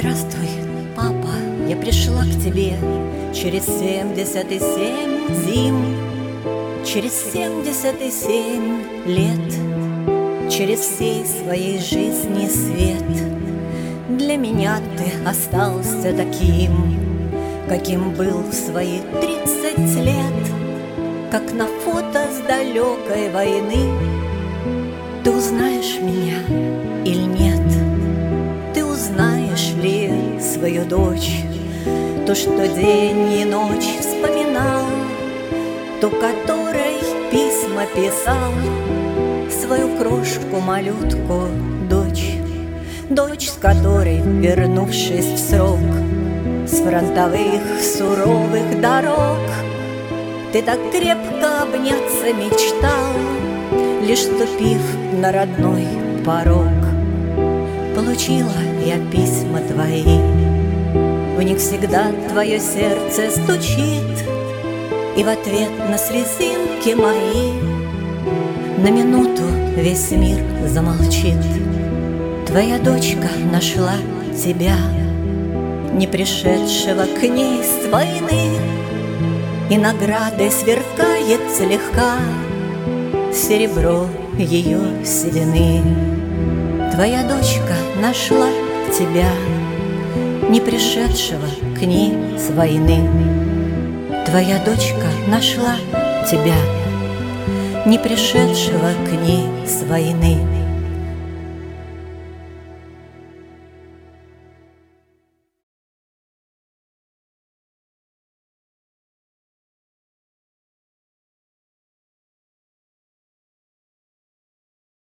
Здравствуй, папа, я пришла к тебе через 77 зим, через 77 лет, через всей своей жизни свет. Для меня ты остался таким, каким был в свои 30 лет, как на фото с далекой войны. Ты узнаешь меня или нет? Ты узнаешь ли свою дочь, ту, что день и ночь вспоминал, ту, которой письма писал, свою крошку-малютку дочь, дочь, с которой, вернувшись в срок с фронтовых суровых дорог, ты так крепко обняться мечтал, лишь ступив на родной порог. Получила я письма твои, в них всегда твое сердце стучит, и в ответ на слезинки мои на минуту весь мир замолчит. Твоя дочка нашла тебя, не пришедшего к ней с войны, и наградой сверкает слегка серебро ее седины. Твоя дочка нашла тебя, не пришедшего к ней с войны. Твоя дочка нашла тебя, не пришедшего к ней с войны.